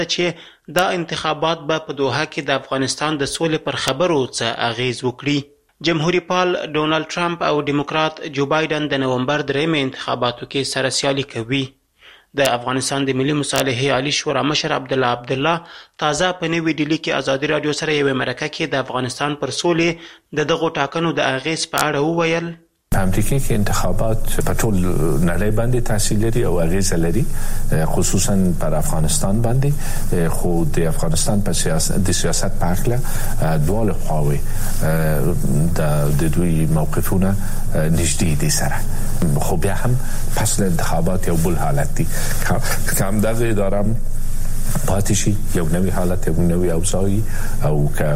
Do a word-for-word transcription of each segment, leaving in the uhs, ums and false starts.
چې دا انتخابات به په دوحه کې د افغانستان د سولې پر خبرو څه اغیز وکړي. جمهوریت پال ډونالد ټرمپ او ډیموکرات جو بایدن د نومبر درېیمې انتخاباتو کې سره سیالي کوي. د افغانستان د ملي مصالحې عالی شورا مشر عبدالله عبدالله تازه په نوي ډیلي کې ازادي راډیو سره یوې مرکه کې د افغانستان پر سولې د دغو ټاکنو د اغیز په اړه وویل. امریکا کې انتخابات په ټول نړۍ باندې تاثیر لري او اغیز لري، خصوصا پر افغانستان باندې. خو د افغانستان په سیاست د سیاست په اړه دواړه خواوې د دوی موقفونه نږدې دي سره، خو بیا هم پس د انتخابات یو بل حالت دی که هم دغه اداره پاتې شي، یو نوی حالت، یو نوی اوضاعی، او که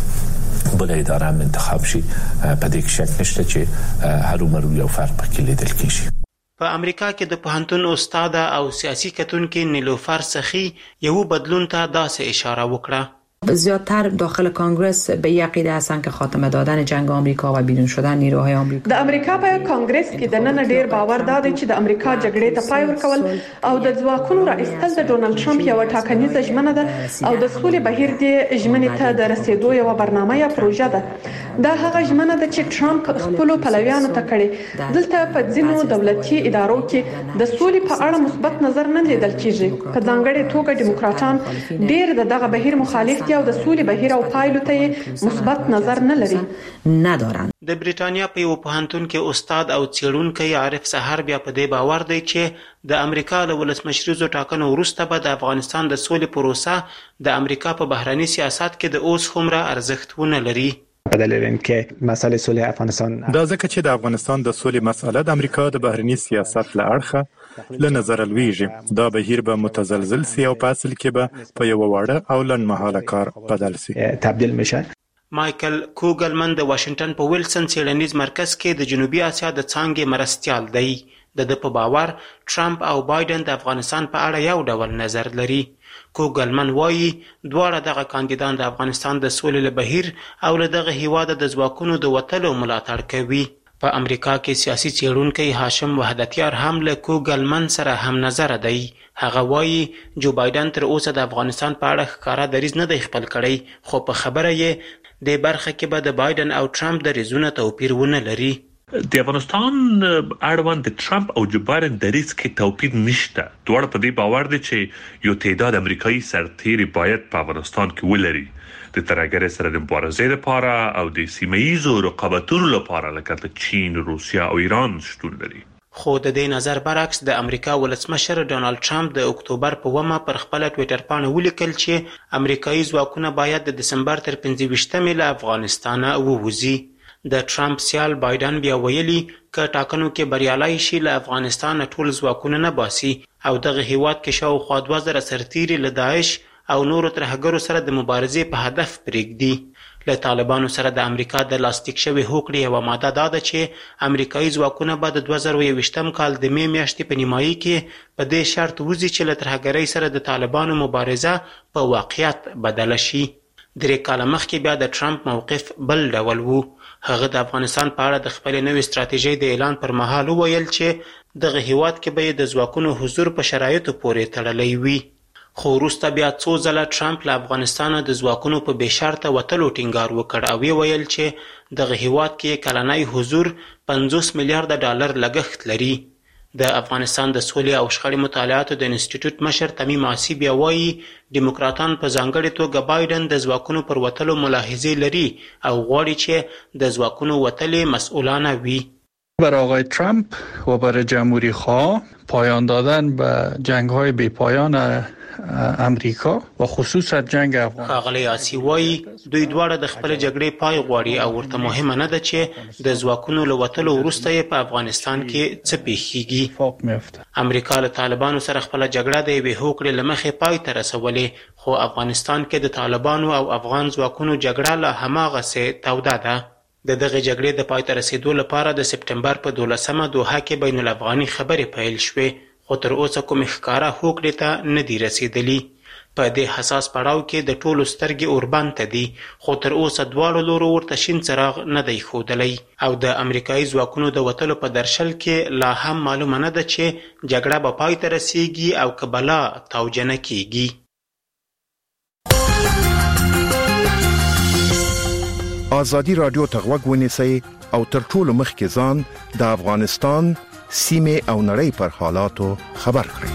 بل اداره هم انتخاب شي، په دې کې شک نشته چې هرومرو یو فرق پکې لیدل کېږي. په امریکا کې د پوهنتون استاده او سیاسي کتونکي نیلوفر سخی یو بدلون ته داسې اشاره وکړه. زیادتر داخل کانگرس به یک عقیده هستند که خاتمه دادن جنگ آمریکا و بیرون شدن نیروهای آمریکا. د امریکا په کانگرس کې د نن ډیر باور دادی چې د امریکا جګړې ته پای ورکول او د ځواکونو را ایستل د ډونالد ټرمپ یو ټاکنیزه ژمنه ده او د سولې بهیر دی ژمنې ته د رسیدو یو برنامه یا پروژه ده. دا هغه ژمنه ده چې ټرمپ خپل پلویانو ته کړي. دلته په ځینو دولتي ادارو کې د سولې په اړه مثبت نظر نه لیدل کیږي. په ځانګړي توګه ډیموکراټان ډیر دغه بهیر مخالف او د سولې بهیر او پایلو ته مثبت نظر نه لري ندارن. د بریټانیا په یو پوهنتون کې استاد او څېړونکی عارف سحر بیا په دې باور دی چې د امریکا له ولسمشریزو ټاکنو وروسته به د افغانستان د سولې پروسه د امریکا په بهرني سیاست کې د اوس هومره ارزښت ونه لري. په دلیل اینکه مسئله صلح افغانستان دا ځکه چې د افغانستان د سولې مسئله د امریکا د بهرني سیاست له اړخه له نظر لویږي. دا بهیر به متزلزل سي او په اصل کې به په یو واړه او لنډمهاله کار بدل سي تبدیل میشه. مایکل کوګلمن د واشنگټن په ویلسن څېړنیز مرکز کې د جنوبي اسیا د څانګې مرستیال دی. د ده په باور ټرمپ او بایدن د افغانستان په اړه یو ډول نظر لري. کوګلمن وایي دواړه دغه کاندیدان د افغانستان د سولې له بهیر او له دغه هیواده د ځواکونو د وتلو ملاتړ کوي. په امریکا کې سیاسي څېړونکی هاشم وحدتیار هم له کوګلمن سره هم نظر دی. هغه وایي جو بایدن تر اوسه د افغانستان په اړه ښکاره دریځ نه دی خپل کړی، خو په خبره یې دې برخه کې به د بایدن او ټرمپ دریځونه توپیر ونه لري. د افغانستان اړوند د ټرمپ او جو بایدن دریځ کې توپیر نشته. دواړه په دې باور دي چې یو تعداد امریکایي سرتیري باید په افغانستان کې ولري د ترهګرۍ سره د مبارزې لپاره او د سیمه ییزو رقابتونو لپاره لکه د چین، روسیا او ایران شتون لري. خو د دې نظر برعکس د امریکا ولسمشر ډونالد ټرمپ د اکتوبر په اوومه پر خپله ټویټر پاڼه ولیکل چې امریکایي ځواکونه باید د دسمبر تر پنځه ویشتمې له افغانستانه ووځي. د ټرمپ سیال بایدن بیا ویلي که ټاکنو کې بریالی شي له افغانستانه ټول ځواکونه نه باسي او دغه هیواد کې شاوخوا دوه زره سرتیري له داعش او نورو ترهګرو سره د مبارزې په هدف پرېږدي. له طالبانو سره د امریکا د لاسلیک شوې هوکړې یوه ماده دا ده چې امریکایي ځواکونه به د دوه زره یوویشتم کال د مې میاشتې په نیمایي کې په دې شرط وځي چې له ترهګرۍ سره د طالبانو مبارزه په واقعیت بدله شي. درې کاله مخکې بیا د ټرمپ موقف بل ډول و. هغه د افغانستان په اړه د خپلې نوې ستراتیژۍ د اعلان پر مهال وویل چې دغه هیواد کې به یې د ځواکونو حضور په شرایطو پورې تړلی وي. خو وروسته بیا څو ځله ټرمپ له افغانستانه د ځواکونو په بې شرطه وتلو ټینګار وکړ او یې ویل چې دغه هیواد کې کلنی حضور پنځوس میلیارده ډالر لګښت لري. د افغانستان د سولې او شخړې مطالعاتو د انسټیټیوټ مشر تمیم عاصي بیا وایي ډیموکراتان په ځانګړې توګه بایدن د ځواکونو پر وتلو ملاحظې لري او غواړي چې د ځواکونو وتلې مسئولانه وي. برای آقای ترامپ و برای جمهوری خواه پایان دادن به جنگ های بی پایان امریکا و خصوصا جنگ افغان. ښاغلی عاصي وایي دوی دواړه د خپل جګړې پای غواړي او ورته مهمه نه ده چې د ځواکونو له وتلو وروسته یې په افغانستان کې څه پیښیږي. امریکا له طالبانو سره خپله جګړه د یوې هوکړې له مخې پای ته رسولې، خو افغانستان کې د طالبانو او افغان ځواکونو جګړه لا هماغسې توده ده. د دغه جګړې د پای ته رسیدو لپاره د سپټمبر په دولسمه دوحه کې بین الافغاني خبرې پیل شوې، خو تر اوسه کومې ښکاره هوکړې ته نه دي رسیدلي. په دې حساس پړاو کې د ټولو سترګې اوربند ته دي، خو تر اوسه دواړو لورو ورته شین څراغ نه دی ښودلی او د امریکایي ځواکونو د وتلو په درشل کې لا هم معلومه نه ده چې جګړه به پای ته رسیږي او که بلا توجه نه کیږي. ازادي رادیو ته غوږ ونیسئ او تر ټولو مخکې ځان د افغانستان سیمه او نړۍ پر حالاتو خبر کړئ.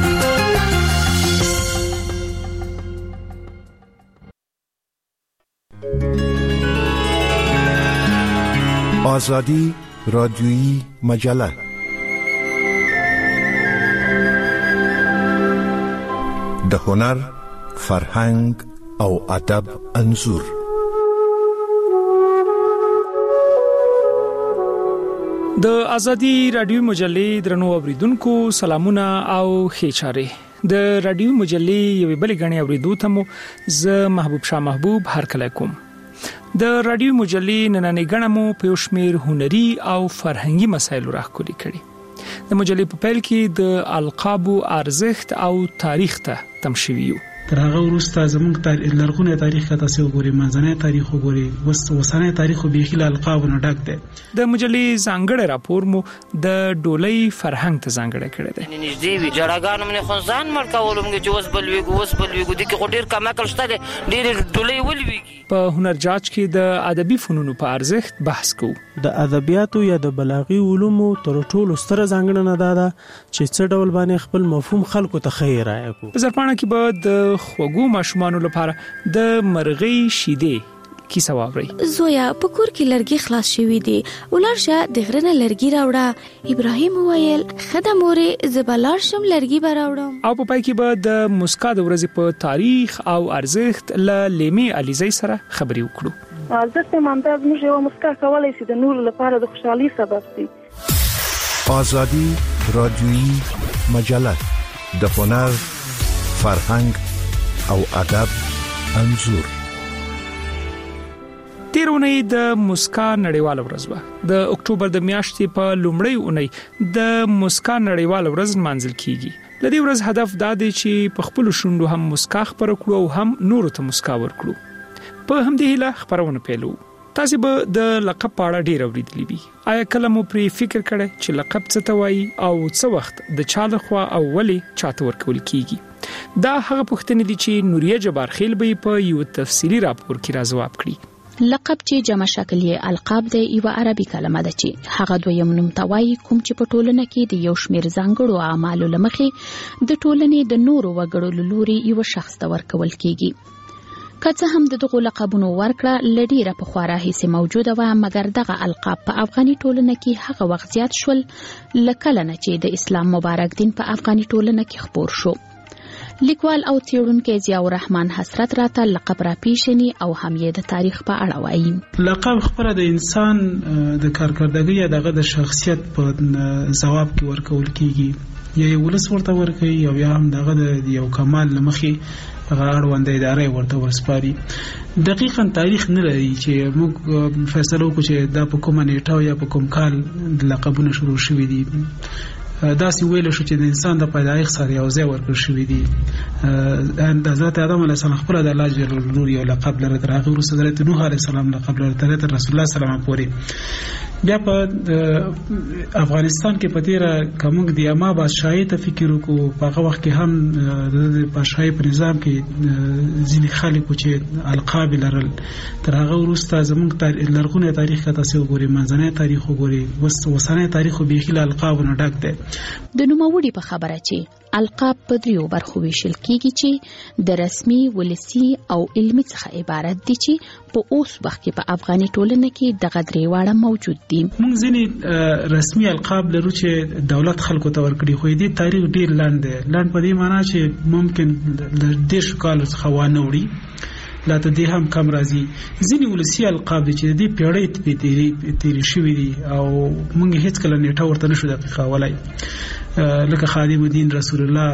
ازادي رادیویی مجله د هنر، فرهنګ او ادب انځور. د ازادي رادیو مجلې درنو اوریدونکو سلامونه او ښه چاره. د رادیو مجلې یوې بلې غنې اوریدو ته مو ز محبوب شاه محبوب هرکلی کوم. د رادیو مجلې نننې غنه مو په شمیر هنري او فرهنګي مسایلو راخوري کړي. د مجلې په پیل کې د القاب ارزښت او تاریخ ته تم شویو. تر هغه وروسته زموږ تاریخ لرغونی تاریخ ته تاسو وګورئ، منځنی تاریخ وګورئ، وسنی تاریخ به خلل القابونه ډک دی. د مجلې ځانګړی راپور مو د ډولۍ فرهنګ ته ځانګړی کړی دی. نږدې وی جړاګانو من خنځان مړ کولم چې وس بلويګو وس بلويګو د کې ډیر کم عقل شته دي، ډیر ډولۍ ولويږي. په هنر جاج کې د ادبي فنونو په ارزښت بحث کوو. د ادبیاتو یا د بلاغي علومو تر ټولو ستره ځانګړنه ده چې څه ډول باندې خپل مفهوم خلکو ته خیر رايکو. په زرپانه کې به د خوګو ماشومانو لپاره د مرغۍ شیدې کیسه واوري. زویا په کور کې لرګي خلاص شوی دی، ولرشه د غرنه لرګي راوړه. ابراهیم وویل خدامورې زبلار شم لرګي براوړم. او په پای کې به د مسکا د ورځې په تاریخ او ارزښت ل لیمي علیزی سره خبري وکړو. ارزښت مانده موږ یو مسکا کولای شي د نور لپاره د خوشحالي سبب شي. ازادي رادیویی مجله د هنر، فرهنګ او ادب انځور. تیرونی د مسکا نړیواله ورځ و. د اکتوبر د میاشتې په لومړۍ اونۍ د مسکا نړیواله ورځ منځل کیږي. لدې ورځ هدف دا دی چې په خپل شوندو هم مسکا خبر کړو او هم نور ته مسکا ورکړو. په همدې هیله خبرونه پیلو. تاسو به د لقب په اړه ډیر اوریدلی وي. آیا کله مو پرې فکر کړی چې لقب څه ته وایي او څه وخت د چا لخوا او ولې چاته ورکول کیږي؟ دا هغه پوښتنې دي چې نوریه جبارخیل به په یو تفصیلی راپور کې راځواب کړي. لقب چې جمع شکل یې القاب دی، یو عربي کلمه ده چې هغه دویم نوم توای کوم چې په ټولنه کې د یو شمیر ځانګړو اعمالو لمخې د ټولنې د نورو وګړو لوري یو شخص ته ورکول کیږي. که څه هم دغه لقبونو ورکړه لډیره په خورا هیڅ موجوده و، مګر دغه القاب په افغاني ټولنه کې هغه وخت زیات شول لکه لنه چې د اسلام مبارک دین په افغاني ټولنه کې خپور شو. لیکوال او څېړونکی ضیاء الرحمن حسرت راته لقب را پیژني او هم یې د تاریخ په اړه وایي. لقب خبره د انسان د کارکردګۍ یا دغه د شخصیت په ځواب کې ورکول کیږي، یا یو ولس ورته ورکوي او یا هم دغه د یو کمال لمخې هغه اړوند ادارې ورته ورسپاري. دقیقاً تاریخ نه لري چې موږ فیصله وکړو چې دا په کومه نیټه یا په کوم کال د لقبونه شروع شوي دي. دا سی ویل شو چې د انسان د پیدایښت سره یو ځای ورکړل شوی دی. د حضرت آدم علیه السلام خپل د الله جل جلاله یو لقب لري، تر هغه وروسته حضرت نوح علیه السلام لقب لري، تر رسول الله صلی الله علیه وسلم پورې. بیا په افغانستان کې په تیر کومګ د اما بادشاہي ته فکر وکړو. په هغه وخت کې هم د بادشاہي په نظام کې ځینې خلک چې القاب لرل. تر هغه وروسته زموږ لرغونی تاریخ ته تاسو وګورئ، منځنی تاریخ وګورئ، وسنی تاریخ به خلل القابونه ډک دی. د نوموړي په خبره چې القاب په دریو برخو ویشل کیږي چې د رسمي، ولسی او علمي څخه عبارت دي چې په اوس وخت کې په افغاني ټولنه کې دغه درې واړه موجود دي. موږ ځینې رسمي القاب لرو چې دولت خلکو ته ورکړي، خو دې تاریخ ډیر لاند دی. لاند په دې معنی چې ممکن د دیش کال څخه وانه وړي، لا ته دې هم کم راځي. ځینې ولسی القاب دي چې دې پیړۍ ته تیری تیری شوې دي او موږ هیڅ کله نیټه ورته نشو دقیقه ولای، لکه خادم الدین رسول الله،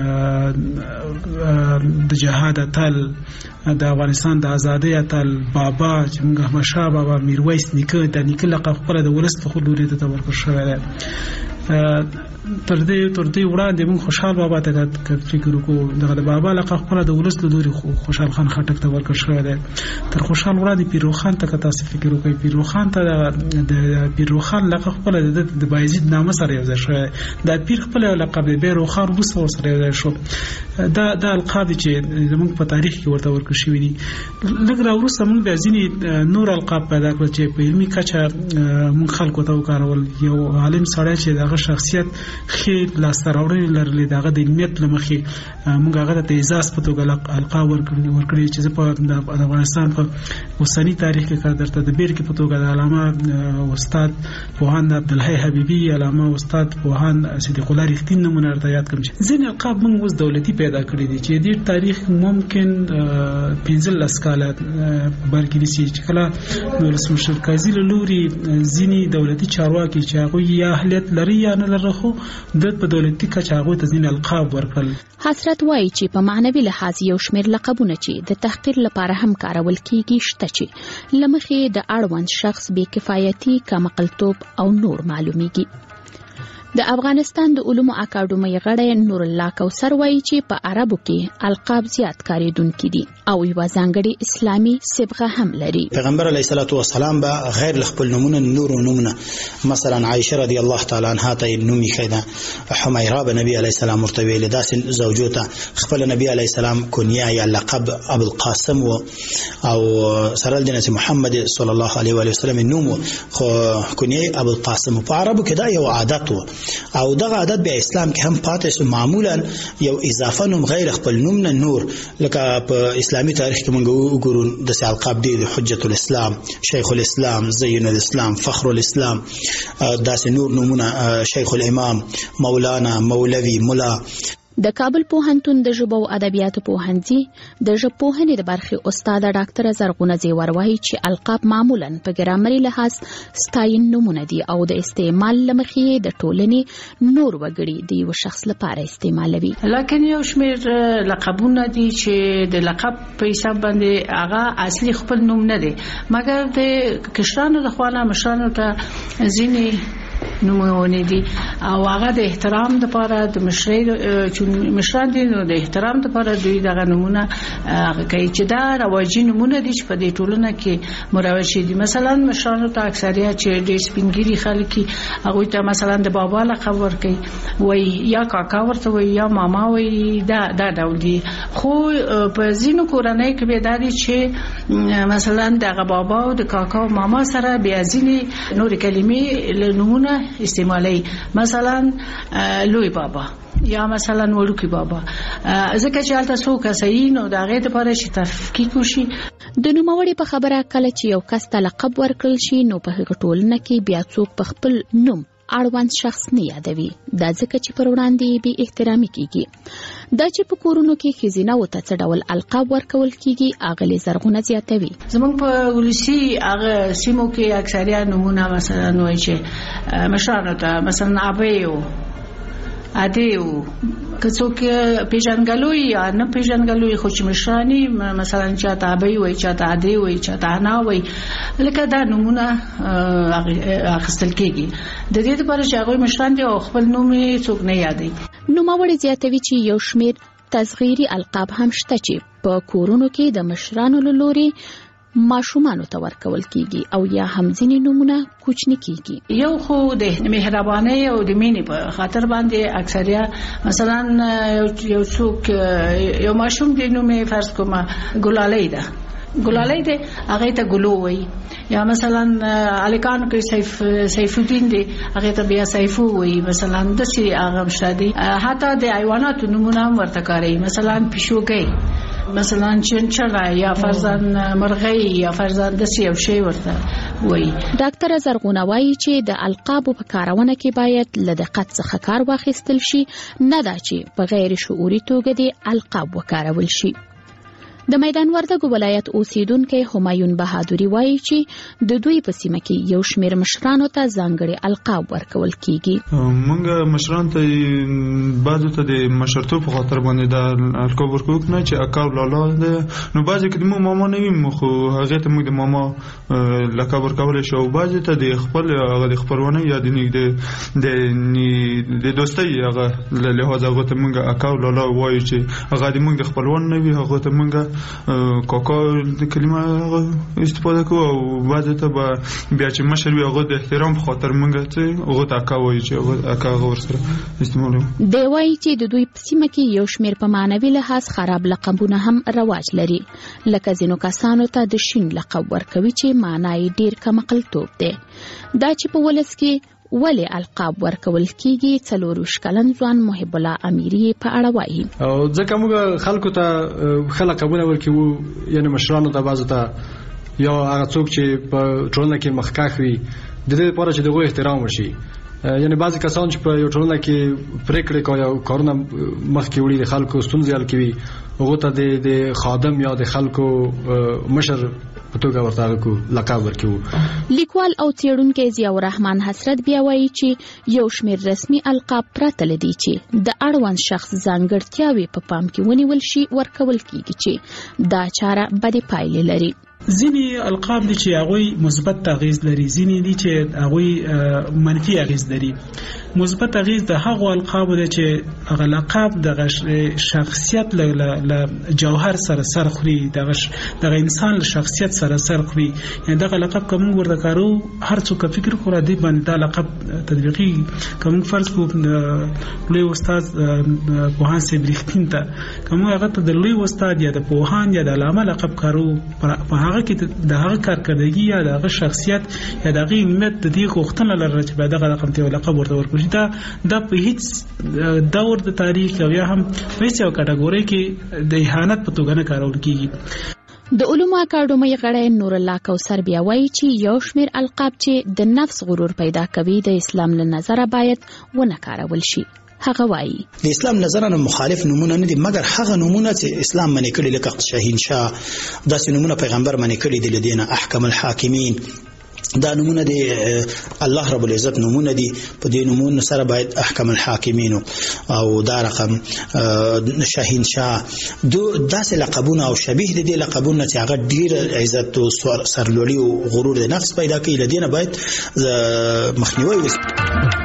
د جهاد اتل، د افغانستان د ازادۍ اتل بابا چې موږ احمد شاه بابا، میرویس نیکه، د نیکه لقب خپل د ولس په خلوري ته ورکړل شوی دی. تر دې تر دې وړاندې موږ خوشحال بابا ته فکر وکړو دغه د بابا لقب خپل د ولس له لوري خوشحال خان خټک ته ورکړل شوی دی. تر خوشحال وړاندې پیرو خان ته تاسو فکر وکړئ، پیرو خان ته د پیرو خان لقب خپل د بایزید نامه سره یو ځای شوی، د پیر خپل لقب د پیرو خان وروسته سره یو ځای شو. دا د القاب چې زموږ په تاریخ کې ورته ورکړل شوی دي. لږ راوروسته موږ د ځینې نور القاب پیدا کړل چې په علمي کچه موږ خلکو ته وکارول. یو عالم سړی چې دغه شخصیت خې لاسته راوړنې لرلې دغه د علمیت له مخې موږ هغه ته اعزاز په توګه القاب ورکړي ورکړي چې په افغانستان په اوسني تاریخ کې کار درته د بیر کې په توګه د علامه استاد پوهاند عبدالحی حبیبي، علامه استاد پوهاند صدیق الله رښتین نمونه ورته یاد کړم. ځینې القاب موږ اوس دولتي پیدا کړي دي چې د تاریخ ممکن پنځلس کاله بلکې نسی چې کله د ولسمشر قاضي له لوري ځینې دولتي چارواکي چې هغوی یا اهلیت لري یا نه لري خو د په دولتي کچه هغوی ته ځینې القاب ورکړل. حسرت وایي چې په معنوي لحاظ یو شمېر لقبونه چې د تحقیر لپاره هم کارول کیږي شته چې له مخې د اړوند شخص بې کفایتي، کمعقلتوب او نور معلومیږي. د افغانستان د علومو اکاډمۍ غړی نور الله کوثر وایي چې په عربو کې القاب زیات کاریدونکي دي او یوه ځانګړې اسلامي صبغه هم لري. پیغمبر علیه الصلاة والسلام به غیر خپل نومونه نور نومونه مثلا عایشه رضی الله تعالی عنها ته نومي خیدا، حمیرا به نبی علیه السلام مرته ویل، داسې زوجو ته خپل نبی علیه السلام کنیه یا لقب ابو القاسم و او سره د محمد صلی الله علیه و وسلم نوم خو کنیه ابو القاسم. په عربو کې دا یو عادت و او دغه عادت به اسلام کې هم پاتې شو. معمولا یو اضافه نوم غیر خپل نوم نه نور، لکه په اسلامي تاریخ کې موږ وګورو د القاب دی حجت الاسلام، شیخ الاسلام، زین الاسلام، فخر الاسلام، داسې نور نومونه، شیخ الامام، مولانا، مولوی، مولا. د کابل پوهنتون د ژبو او ادبیاتو پوهنځي د ژبپوهنې د برخې استاد ډاکټر زرغونه زیور وایي چې القاب معمولا په ګرامري لحاظ ستاین نومونه دي او د استعمال له مخې د ټولنې نور وګړي د یو شخص لپاره استعمالوي. لکه یو شمېر لقبونه دي چې د لقب په حساب باندې هغه اصلي خپل نوم نه دی، مګر د کشرانو د خوا نه مشرانو ته ځینې نومونه دي او هغه د احترام لپاره د مشرۍ چې مشران دي نو د احترام لپاره دوی دغه نومونه کوي چې دا رواجي نومونه دي چې په دې ټولنه کې مروج دي. مثلا مشرانو ته اکثریت چې د سپینګری خلک هغه ته مثلا د بابا لقب ورکوي وای یا کاکا ورته وای یا ماما وای دا دا ډول دي. خو په ځینو کورنۍ کې به دا دي چې مثلا دغه بابا او د کاکا او ماما سره بیا ځینې نور کلمې له نومونه استعمالي، مثلا لوی بابا یا مثلا وړوکی بابا، ځکه چې هلته څوک صحیح نو د هغې دپاره چې تفکیک وشي. د نوموړي په خبره کله چې یو کس ته لقب ورکړل شي نو په هغه ټولنه کې بیا څوک په خپل نوم اړوند شخص نه یادوي، دا ځکه چې پر وړاندې بې احترامي کیږي. دا چې په کورونو کې ښځینه ورته څه ډول القاب ورکول کیږي اغلې زرغونه زیاتوي. زموږ په ولسي هغه سیمو کې اکثریت نومونه مثلا وایي چې مشرانو ته مثلا ابیو ادیو که څوک پیژنګلوي یا نه پیژنګلوي خو چې مشرانی مثلا چاته ابي وای چاته ادي وای چاته انا وای لکه دا نمونه اخستل کېږي د دې لپاره چې هغه مشران دي او خپل نوم یې څوک نه یادي. نوموړي زیاتوي چې یو شمېر تصغیري القاب هم شته چې په کورونو کې د مشرانو له لوري ماشومانو ته ورکول کیږي او یا هم ځینې نومونه کوچني کیږي. یو خو د مهربانۍ او د مینې په خاطر باندې اکثریت مثلا یو څوک یو ماشوم د نومې فرض کومه ګلالۍ ده ګلالۍ ده هغه ته ګلو وای، یا مثلا الکان کې سیف سیف الدین دی هغه ته بیا سیفو وای، مثلا د سی هغه مشادي حتی د حیواناتو نومونه هم ورته کوي، مثلا پښوګي مثلا چنچړه یا فرزان مرغۍ یا فرزان د سی او شی ورته وای. ډاکټر زرغونه وایي چې د القاب په کارونه کې باید له دقت څخه کار واخیستل شي، نه دا چې په غیر شعوري توګه د القاب وکارول شي. د میدان وردګو ولایت اوسیدونکو همایون بهادری وایي چې د دوی په سیمه کې یو شمېر مشرانو ته ځانګړي القاب ورکول کیږي. موږ مشران ته بعضو ته د مشرتوب په خاطر باندې د القاب ورکوو نه چې اکا او لالا ده، نو بعضې کې د مو ماما نه وي خو هغې ته موږ د ماما لقب ورکولی شو، او بعضې ته د خپل هغه د خپلوانۍ یا د د دوستۍ هغه له لحاظه هغو ته موږ اکا او لالا وایو چې هغه د موږ د خپلوان نه وي، هغو ته موږ کاکا د کلمه هغه استفاده کوو، او بعضې ته به بیا چې مشر وي هغه د احترام په خاطر موږ چې هغو ته اکا وایو چې هغه اکا هغه ورسره استعمالوي. دی وایي چې د دوی په سیمه کې یو شمېر په معنوي لحاظ خراب لقبونه هم رواج لري، لکه ځینو کسانو ته د شین لقب ورکوي چې معنا یې ډېر کمقلتوب دی. دا چې په ولس کې ولې القاب ورکول کیږي څلور ویشت کلن ځوان محب الله امیری په اړه وایي. او ځکه موږ خلکو ته ښه لقبونه ورکوو، یعنې مشرانو ته بعضو ته یا هغه څوک چې په ټولنه کې مخکښ وي د دې لپاره چې د هغوی احترام وشي. یعنی بعضی کسان چې په یو ټولنه کې پریکړې کوي او کارونه مخکې وړي د خلکو ستونزې حل کوي، هغو ته د خادم یا د خلکو مشر په توګه ورته لقب ورکوو. لیکوال او څېړونکی ضیاء الرحمن حسرت بیا وایي چې یو شمېر رسمي القاب پرته له دې چې د اړوند شخص ځانګړتیاوې په پام کې ونیول شي ورکول کیږي چې دا چاره بدې پایلې لري. ځینې القاب دي چې هغوی مثبت اغیز لري، ځینې دي چې هغوی منفي اغیز لري. مثبت اغیز د هغو القاب دی چې هغه لقب د شخصیت له جوهر سره سر خوري، دغه انسان له شخصیت سره سر خوري. یعنې دغه لقب که موږ ورته کارو هر څوک فکر کوي دی باندې دا لقب تطبیقي. که موږ فرض کړو لوی استاد پوهان صاحب رښتین ته که موږ هغه ته د لوی استاد یا د پوهان یا د علامه لقب کارو، په هغه کې د هغه کارکردګي یا د هغه شخصیت یا د هغه علمیت د دې غوښتنه لري چې باید دغه رقم ته لقب ورته ورکړي. دا د په هیڅ دور د تاریخ او یا هم په هیڅ یو کټګوري کې د اهانت په توګه نه کارول کیږي. د علومو اکاډمۍ غړی نور الله کوثر بیا وایي چې یو شمېر القاب چې د نفس غرور پیدا کوي د اسلام له نظره باید ونه کارول شي. هغه وایي د اسلام نظر نه مخالف نمونه نه دي، مګر هغه نمونه چې اسلام منې کړي لکه شاهین شاه، داسې نمونه پیغمبر منې کړي دي، لدينا احکم الحاکمین، دا نمونه دي الله رب العزت نمونه دي. په دې نمونه سره باید احکم الحاکمین او دا رقم شاهین شاه داسې لقبونه او شبیه دي لقبونه چې هغه ډیر عزت او سرلوړي او غرور د نفس پیدا کوي، لدينا باید مخنیوي وشي.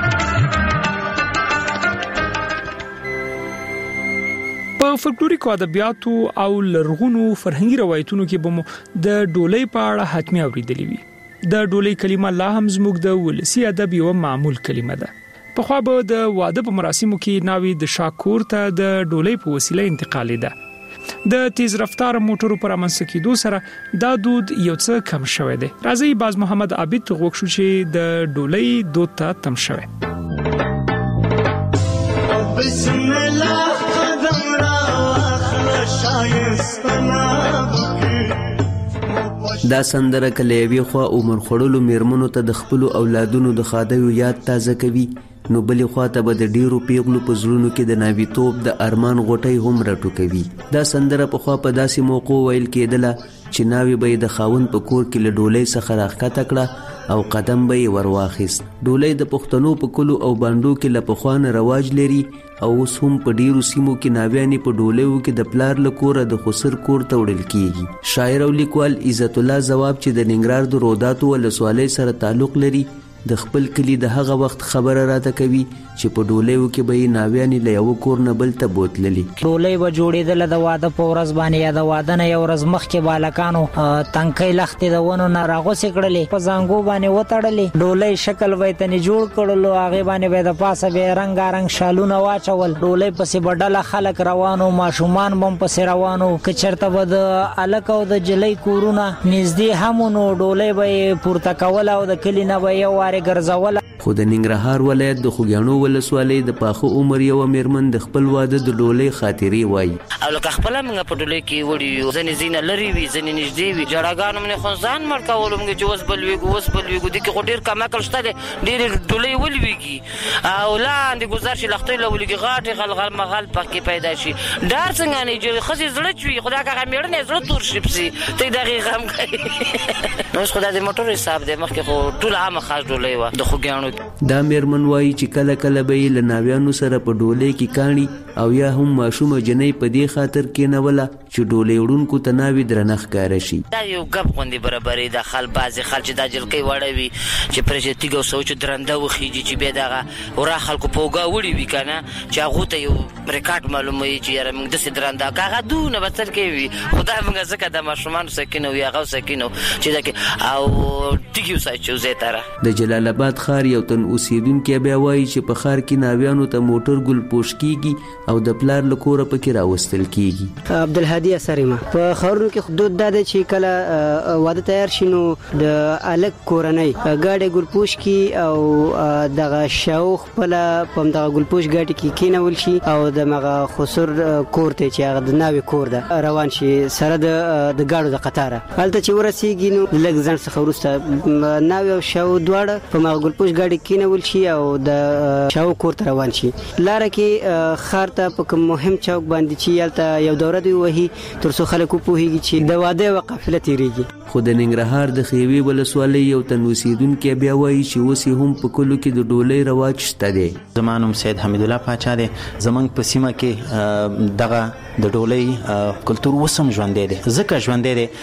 په فولکلوریکو ادبیاتو او لرغونو فرهنګي روایتونو کې به مو د ډولۍ په اړه حتمي اوریدلې وي. د ډولۍ کلمه لا هم زموږ د ولسی ادب یو معمول کلمه ده. پخوا به د واده په مراسمو کې ناوی د شاکور ته د ډولۍ په وسیله انتقالیده. د تیز رفتار موټرو پر امنځ کېدو سره دا دود یو څه کم شوی دی. راځي باز محمد عابد غوښ شو چې د ډولۍ دود ته تم شوی. بسم الله قدم را دا سندره کله یوې خوا عمر خوړلو میرمنو ته د خپلو اولادونو د ښادیو یاد تازه کوي، نو بلې خوا ته به د ډیرو پیغلو په زړونو کې د ناویتوب د ارمان غوټۍ هم راټوکوي. دا سندره پخوا په داسې موقعو ویل کېدله چې ناوې به یې د خاوند په کور کې له ډولۍ څخه راښکته کړه او قدم به یې ور واخیست. ډولۍ د پښتنو په کلو او بانډو کې له پخوا نه رواج لري او اوس هم په ډیرو سیمو کې ناویانې په ډولیو کې د پلار له کوره د خسر کور ته وړل کیږي. شاعر او لیکوال عزت الله ځواب چې د ننګرهار د روداتو ولسوالۍ سره تعلق لري د خپل کلی د هغه وخت خبره راته کوي چې په ډولیو کې به یې ناویانې له یو کور نه بل ته بوتللي. ډولۍ به جوړېدله د واده په ورځ باندې یا د واده نه یو ورځ مخکې بالکانو تنکۍ لښتې د ونو نه راغوڅې کړلې، په زانګو باندې وتړلې، ډولۍ شکل به یې تنې جوړ کړلو، هغې باندې به یې د پاسه به یې رنګارنګ شالونه واچول، ډولۍ پسې به ډله خلک روانو، ماشومان به هم پسې روانو، که چېرته به د هلک او د جلۍ کورونه نږدې هم نو ډولۍ به یې پورته کوله او د کلي نه به یو بارې ګرځول. خو د ننګرهار ولایت د خوږیاڼو ولسوالۍ د پاخه عمر یو میرمن د خپل واده د ډولۍ خاطرې وایي. او لکه خپل موږ په ډولۍ کې وړي یو ځنې زینه لري وي ځنې نږدې وي جړاګانو موږ خو ځان مړ کولو موږ چې اوس بل ویګو اوس بل ویګو د کې ډېر کم عقل شته ډېر ډولۍ ولويږي او لاندې ګزار شي لختې لولګي غاټي غلغل مغل پکې پیدا شي ډار څنګه نه چې خزي زړه چوي خدا کا میړنه زړه تور شي پسي ته دغه غم کوي نو خدا دې موټر حساب دې مخکې خو ټول عام خاص ډولۍ و د خوګیانو. دا میرمن وایي چې کله کله به یې له ناویانو سره په ډولۍ کې کاڼي او یا هم ماشومه جنۍ په دې خاطر کېنوله چې ډولۍ وړونکو ته ناوې درنه ښکاره شي. دا یو ګپ غوندې برابرې د خل بعضې خلک چې دا جلکۍ وړه وي چې پرې چې تیږه وسوي چې درنده وخیږي چې بیا دغه ورا خلکو په اوږه وړي وي که نه چې هغو ته یو ریکارډ معلوموي چې یاره موږ داسې درنده که هغه دونه به څر کې وي خو دا موږ ځکه د ماشومانو سکینه وي هغه سکینه چې دا کې او تیږې وساچو ځای ته د جلال آباد ښار یو تن اوسیدونکی بیا وایي چې په ښار کې ناویانو ته موټر ګل پوش کیږي او د پلار له کوره پکې راوستل کیږي. عبدالهادي اسریمه په ښارونو کې حدود دا دی چې کله واده تیار شي نو د الګ کورنۍ ګاډي ګل پوش کی او دغه شاو خپل په دغه ګل پوش ګاډي کې کینول شي او د مغه خسر کور ته چې هغه د ناوي کور ده روان شي سره د د ګاډو د قطاره هلته چې ورسیږي نو لږ ځن څخه ورسته ناوي او شاو دواړه په مغه ګل پوش ګاډي کینول شي او د شاو کور ته روان شي. لاره کې خار ته په کوم مهم چوک باندې چې یالته یو دوره دی وਹੀ تر څو خلکو پوهیږي چې د واده او قافله تیریږي. خو د ننګرهار د خیوي ولسوالۍ یو تن اوسیدونکی بیا وایي چې اوس هم په کلو کې د ډولۍ رواج شته دی. زما نوم سید حمید الله پاچا دی. زمونږ په سیمه کې دغه د ډولۍ کلتور اوس هم ژوندی دی ځکه ژوندی دی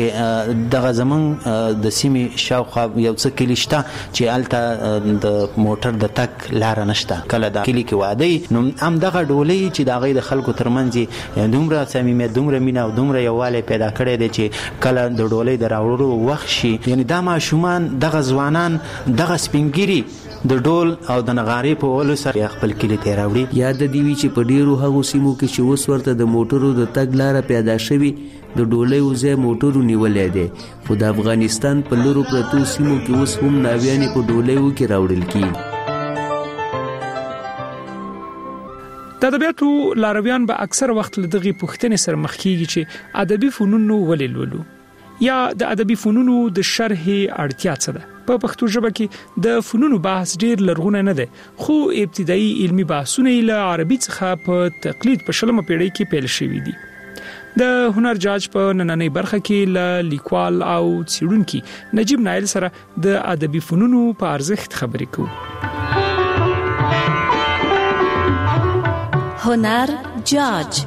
چې دغه زمونږ د سیمې شاوخوا یو څه کلي شته چې هلته د موټر د تګ لاره نشته. کله د کلي کې واده نو هم دغه ډولۍ چې د هغې د خلکو ترمنځ دومره صمیمیت دومره مینه او دومره یووالی پیدا کړی دی چې کله د ډولۍ د راوړلو وخت شي یعنی دا ماشومان دغه ځوانان دغه سپینګیري د ډول او د نغارې په ولو سره خپل کلي ته راوړي. یاد دی وی چې په ډیرو هغو سیمو کې چې اوس ورته د موټرو د تګ لاره پیدا شوي د ډولۍ وځای موټرو نیولی دی خو د افغانستان په لرو پرتو سیمو کې اوس هم ناویانې په ډولیو کې راوړل کیږي. د ادبیاتو لارویان به اکثر وخت له دغه پوښتنې سره مخ کیږي چې ادبي فنونو ولې لولو یا د ادبي فنونو د شرح اړتیا څه ده. په پښتو ژبه کې د فنونو بحث ډیر لرغونه نه دی خو ابتدایي علمي بحثونه له عربي څخه په تقلید په شلمه پیړۍ کې پیل شوي دي. د هنر جاج په نننۍ برخه کې له لیکوال او څېړونکي نجیب نایل سره د ادبي فنونو په ارزښت خبرې کوو. هنر جاج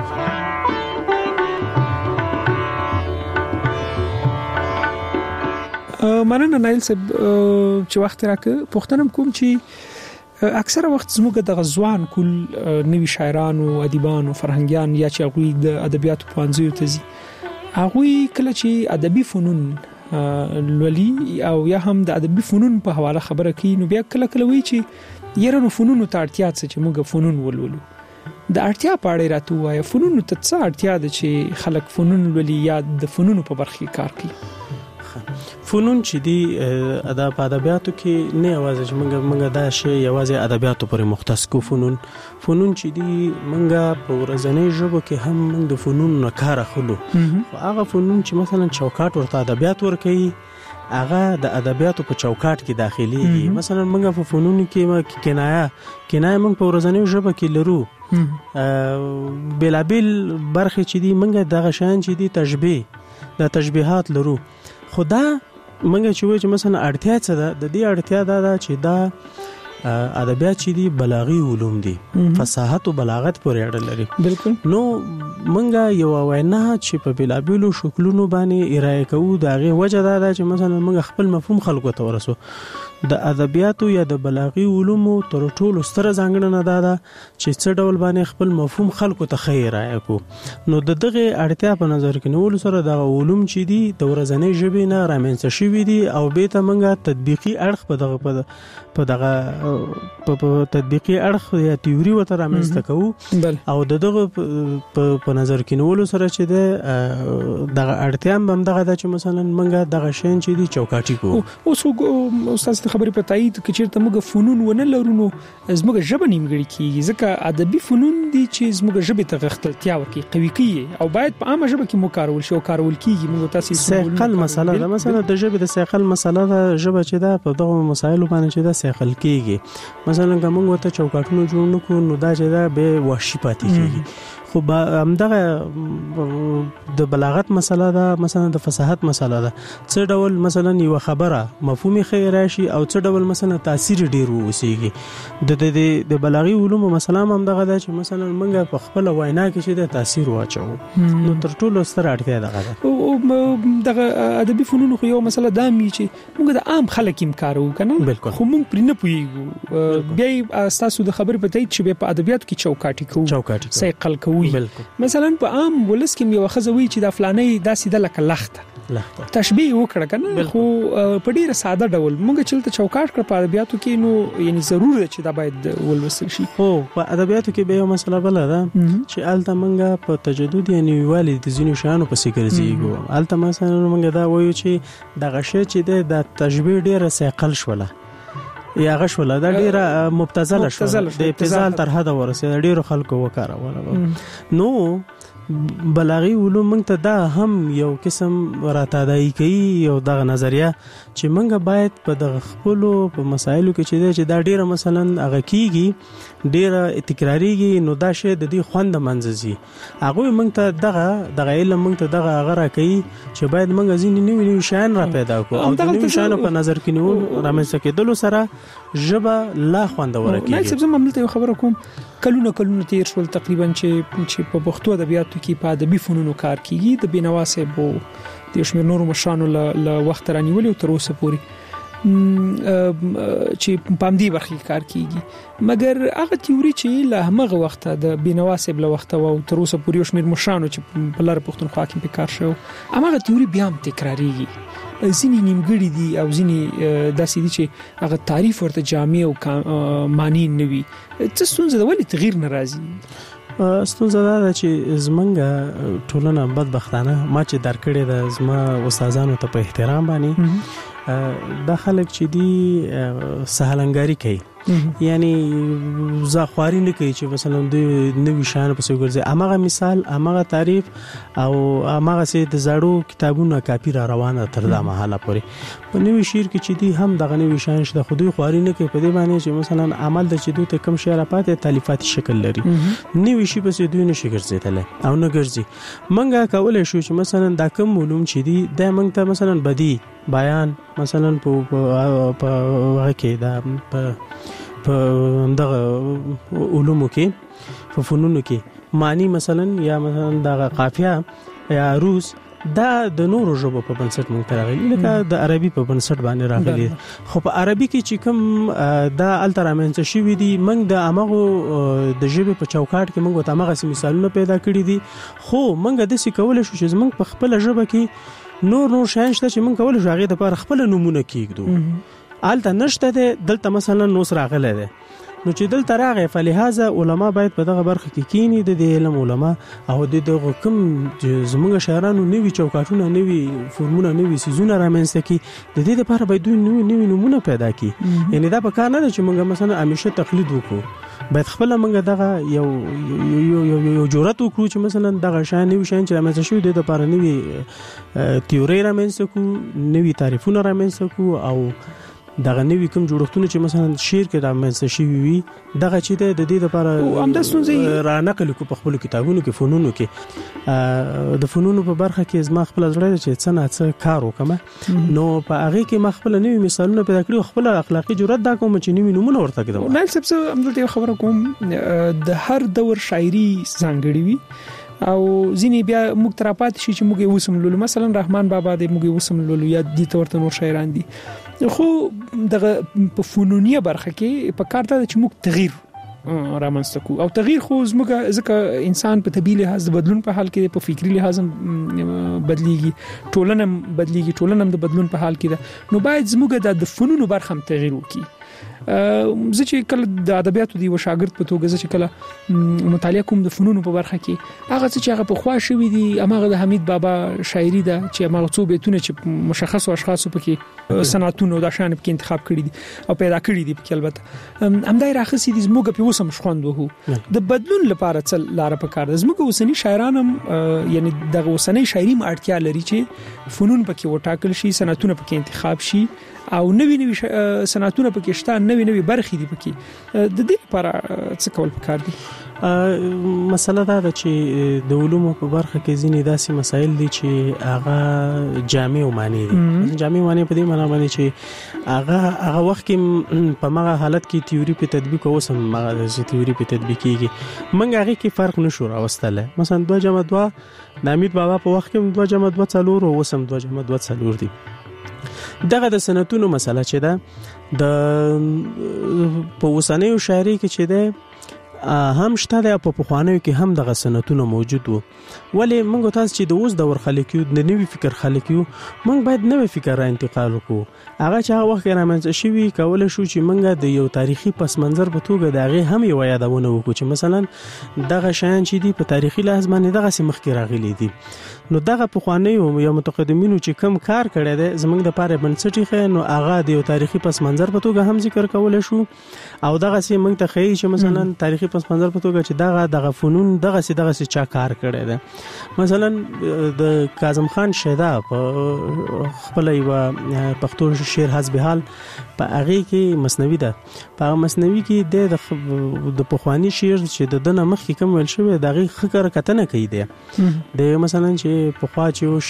مننه نایل صاحب چې وخت راکړ. پوښتنه کوم چې اکثره وخت زموږ د غزوان کول نوي شاعرانو ادیبانو فرهنګیان یا چې هغوی د ادبیاتو پوهنځیو ته ځي هغوی کله چې ادبي فنون لولي او یا هم د ادبي فنون په حواله خبره کوي نو بیا کله کله وایي چې یره نو فنونو ته اړتیا څه چې موږ فنون ولولو. د اړتیا په اړه راته وایي فنونو ته څه اړتیا ده چې خلک فنون لولي یا د فنونو په برخه کې کار کوي. فنون چې دی ادب په ادبیاتو کې نه یوازې چې موږ موږ دا شی یوازې ادبیاتو پورې مختص کو فنون فنون چې دی موږ په ورځنۍ ژبه کې هم موږ د فنون نه کار اخلو خو هغه فنون چې مثلا چوکاټ ورته ادبیات ورکوي هغه د ادبیاتو په چوکاټ کې داخليږي. مثلا موږ په فنون کې کنایه کنایه موږ په ورځنۍ ژبه کې لرو بلابل برخه چې دی موږ دغه شان چې دی تشبیه د تشبیهات لرو خدا منګه چې وایي چې مثلا اړتیا څه ده د دې اړتیا دا ده چې دا ادبیات چې دي بلاغي علوم دي فصاحت او بلاغت پورې اړه لري. بالکل. نو منګه یو وینا چې په بلابلو شکلونو باندې ارائه کوو دا غي وجه دا ده چې مثلا منګه خپل مفهوم خلکو ته ورسو. د ادبیاتو یا د بلاغي علومو تر ټولو ستره ځانګړنه دا ده چې څه ډول باندې خپل مفهوم خلکو ته خیر ارائه کو. نو د دغه اړتیا په نظر کې نیول سره د علوم چې دي د ورځنۍ ژبې نه رامنځته شوي دي او به ته منګه تطبیقي اړخ په دغه په دغه په تطبیقي اړخ یا تیوري وته رامنځته کوو او دغه په نظر کې نیول سره چې د دغه اړتیا هم دغه د چې مثلا منګه دغه شین چې دي چوکاټي کو. اوس استاد تاسو خبرې په تایید کې چیرته موږ فنون ونه لرو نو زموږ ژبه نیمګړې کیږي ځکه ادبي فنون دي چې زموږ ژبه ته غښتلتیا ورکوي قوي کوي او باید په عامه ژبه کې مو کارول شي او کارول کیږي موږ تاسو سیقل مسله ده مثلا د ژبې د سیقل مسله ده ژبه چې ده په دغه مسایلو باندې چې ده سیقل کیږي مثلا کوم وته چوکاټونه جوړ نکو نو دا چې ده به وحشي پاتې کیږي خو همدغه د بلاغت مسله ده مثلا د فصاحت مسله ده څه ډول مثلا یو خبره مفهومي خیر راشي او څه ډول مثلا تاثیر ډیر وسیږي د د د بلاغي علوم مسله هم دغه ده چې مثلا موږ په خپل وینا کې چې د تاثیر واچو نو تر ټولو ستر اړتیا دغه ده او دغه ادبي فنون خو یو مسله دا می چې موږ د عام خلک هم کارو کنه خو موږ پر نه پویګو بیا تاسو د خبرې په تایید چې په ادبیاتو کې چوکاټي کوو چوکاټي سیقل کوو مثلا په عام ولس کې یو خزوي چې د فلانې داسې د لکه لخته لخته تشبیه وکړه کنه خو په ډیره ساده ډول موږ چلته چوکاټ کړ په ادبیاتو کې نو یعنی ضروري ده چې دا باید ولوستل شي خو په ادبیاتو کې به یو مسله بل ده چې الته موږ په تجدد یعنی والي د ځینو شانو په سیګر زیګو الته مثلا موږ دا وایو چې د غشه چې د تشبیه ډیره سیقل شوله یا غشوله دا ډیره مبتذله شوه د ابتذال تر حد ورسېده ډیرو خلکو وکاروله نو بلاغي علوم موږ ته دا هم یو قسم راتادای کوي یو دغه نظریه چې موږ باید په دغه خپل په مسایلو کې چې چې دا ډیره مثلا هغه کیږي ډیره تکراریږي نو دا شی د دې خوند منځزي هغه موږ ته دغه دغه علم موږ ته دغه هغه راکړي چې باید موږ ځینې نوې نوې شیان را پیدا کړو او د نوې شیانو په نظر کې نیول رامنځته کېدلو سره ژبه لا خوندوره کیږي نو څه زما ملته خبره کوم کلونه کلونه تیر شول تقریبا چې چې په پښتو ادبیاتو کې په ادبي فنونو کار کیږي د بینوا صاحب د شمیر نورو مشرانو له وخت رانیولې او تر اوسه پورې چې په دې برخه کې کار کیږي مګر هغه تیوري چې له هغه وخت د بینوا صاحب له وخت او تر اوسه پورې شمیر مشرانو چې په لار پښتونخوا کې په کار شو هغه تیوري بیا هم تکراریږي ځینې نیمګړي دي او ځینې داسې دي چې هغه تعریف ورته جامع او معنی نه وي څه ستونزه ده ولې تغییر ناراضي ستونزه دا چې زمونږ ټولنه بدبختانه ما چې درکړې ده زما استادانو ته په احترام باندې دا خلک چې دي سهلنګاری کوي یعنی زاخواري نه کوي چې مثلا د نوې شان په څیر ګرځي امغه مثال امغه تعریف او امغه سي د زړو کتابونو کاپی را روانه تر دا مهاله پورې په نوې شعر کې چې دي هم دغه نوې شان شته خو دوی خواري نه کوي په دې باندې چې مثلا عمل د چې دوی ته کم شعر پاتې تالیفاتي شکل لري نوې شي په دوی نه شي ګرځیدل او نه ګرځي منګه کولای شو چې مثلا دا کم علوم چې دي د منګ ته مثلا بدی بیان مثلا په په هغه کې دا په په دغه علومو کې په فنونو کې معنی مثلا یا مثلا دغه قافیه یا عروض دا د نورو ژبو په بنسټ مونږ ته راغلي لکه د عربي په بنسټ باندې راغلي خو په عربي کې چې کوم دا الترامنس شوی دي مونږ د امغه د ژبې په چوکاټ کې مونږ ته امغه مثالونه پیدا کړی دي خو مونږ د څه کول شو چې مونږ په خپل ژبه کې نور نور شین شته چې مونږ کول شو هغه د پر خپل نمونه کېږدو آلته نشته دلته مثلا نو سره غله ده نو چې دلته راغی فلهذا علما باید په دغه برخه کې کینی د علم علما او د دغه کوم زموږ شاعرانو نوی چوکاټونه نوی فورمونه نوی سيزونه رامنځته کی د دې لپاره باید دوی نوی نوی نمونه پیدا کی یعنی دا په کار نه چې موږ مثلا همیشه تقلید وکړو باید خپل موږ دغه یو یو یو یو جرأت وکړو چې مثلا دغه شان نوی شان چې رامنځته شوی د لپاره نوی تیوري رامنځته کو نوی تعریفونه رامنځته کو او دغه نوې کوم جوړښتونه چې مثلا شعر کې رامنځته شوي وي دغه چې د دې لپاره همدا ستونزې را نقل کو په خپل کتابونو کې فنونو کې د فنونو په برخه کې زما خپل ځړې چې څه نه څه کار وکم نو په هغه کې ما خپل نوې مثالونه پیدا کړو خپل اخلاقی جرأت دا کوم چې نوې نمونه ورته کړم نه څه همدلته خبره کوم د هر دور شاعري ځانګړي وي او ځینې بیا موږ ترپات شي چې موږ وسم لولو مثلا رحمان بابا د موږ وسم لولو یا د تورته نور شاعران دي خو دغه په فنونیه برخه کې په کار ته چې موږ تغییر رامنځته کو او تغییر خو زموږ ځکه انسان په طبيعي لحاظ د بدلون په حال کې په فکری لحاظ بدليږي ټولنه بدليږي ټولنه د بدلون په حال کې ده نو باید زموږ د فنونو برخه هم تغییر وکړي زه چې کله د ادبیاتو دی و شاګرد په توګه چې کله مطالعه کوم د فنونو په برخه کې هغه چې هغه په خوا شوی دی هغه د حمید بابا شاعري ده چې هغه څو بیتونه چې مشخص او اشخاص په کې صنعتونو د شان په انتخاب کړی دي او پیدا کړی دي په البته همدای راخصي دي زموږ په وسم شخوند وو د بدلون لپاره څل لار په کار ده زموږ وسنی شاعرانم یعنی د وسنی شاعري اړتیا لري چې فنون پکې وټاکل شي صنعتونه پکې انتخاب شي او نوی نوی صنعتونه پکې شته نوی نوی برخې دي پکې د دې لپاره څه کول پکار دي مسله دا ده چې د علومو په برخه کې ځینې داسې مسایل دي چې هغه جامع معنی دي جامع معنی په دې معنی باندې چې هغه هغه وخت کې په هغه حالت کې تیوري په تطبیق او سم هغه تیوري په تطبیق کېږي منګ هغه کې فرق نشو راوستله مثلا دوه جمع دوه د حمید بابا په وخت کې دوه جمع دوه څلور او سم دوه جمع دوه څلور دي دغه د سنتونو مسله چې ده د په وسنیو شاعري کې چې ده هم شته د په پخوانیو کې هم دغه سنتونه موجود وو ولی موږ تاسو چې د اوس دور خلک یو د نوې فکر خلک یو موږ باید نوې فکر را انتقال وکړو هغه چې هغه وخت رامنځته شوی کول شو چې موږ د یو تاریخي پس منظر په توګه دغه هم یو یادونه وکړو چې مثلا دغه شیان چې دی په تاریخي لحاظ باندې دغه سم مخکې راغلي دي نو دغه پخوانیو یا متقدمینو چې کم کار کړی دی زموږ د پاره بنسټي خې نو هغه د یو تاریخي پس منظر په توګه هم ذکر کول شو او دغه سم موږ ته خې چې مثلا تاریخي پس منظر په توګه چې دغه دغه فنون دغه سي دغه سي چا کار کړی دی مثلا د کاظم خان شیدا په خپل یو پښتو شعر حسب حال په هغه کې مثنوي ده په مثنوي کې د پخوانی شعر چې د دنه مخ کې کوم ویل شوی دغه خکر کتنه کوي دی د مثلا چې په خوا چې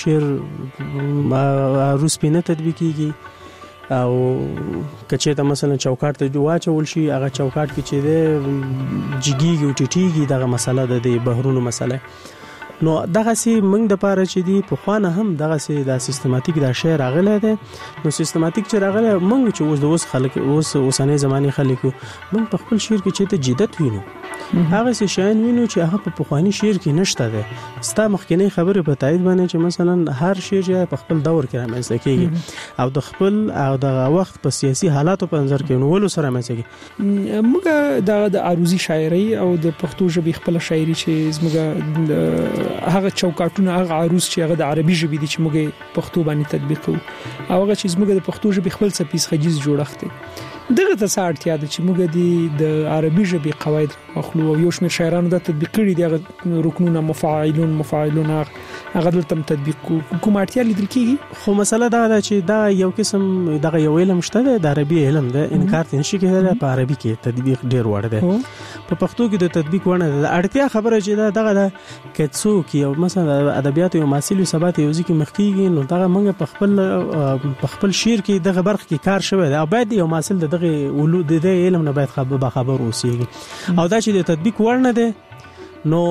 شعر روس پینه تطبیق کیږي او کچې ته مثلا چوکاټ ته واچول شي هغه چوکاټ کې چې د جګیږي او ټیټیږي دغه مسله ده د بهرونو مسله نو دغه سي موږ د پاره چې دی په خوانه هم دغه سي د سیستماتیک د شعر راغله ده نو سیستماتیک چې راغله موږ چې اوس د اوس خلک اوس اوسانه زماني خلکو موږ په خپل شعر کې چې ته جدت وینو هغه څه شین وینو چې هغه په پخوانی شعر کې نشته ده ستا مخکنی خبره په تایید باندې چې مثلا هر شعر په خپل دور کې رامنځته کیږي او د خپل او د وخت په سیاسي حالاتو په نظر کې نو ول سره رامنځته کیږي موږ د عروضی شاعري او د پښتو ژبې خپل شاعري چې زموږ هغه چوکاټونه هغه عروض چې هغه د عربي ژبې دي چې موږ پښتو باندې تطبیق کوو او هغه چې موږ د پښتو ژبې خپل څپیز خجیز جوړښت دی دغه ته ساړتیا ده چې موږ د عربي ژبې قواعد مخلو او یو شمېر شاعرانو د تطبیق کړي دي هغه رکنونه مفاعلون مفاعلون هغه دلته تطبیق کوم اړتیا لیدل کیږي خو مسله دا ده چې دا یو قسم دغه یو علم شته د عربي علم ده انکار نشي کېدای په عربي کې تطبیق ډیر وړ ده په پښتو کې د تطبیق ونه ده اړتیا خبره چې دا دغه ده کڅو کې یو مثلا ادبیات یو ماسیل ثبات یو ځکه مخکېږي نو دغه موږ په خپل په خپل شعر کې دغه برخه کې کار شوی دی او باید یو ماسیل دغه ولود د علم نه باید خبر خبر اوسېږي او دا چې د تطبیق ورنه ده نو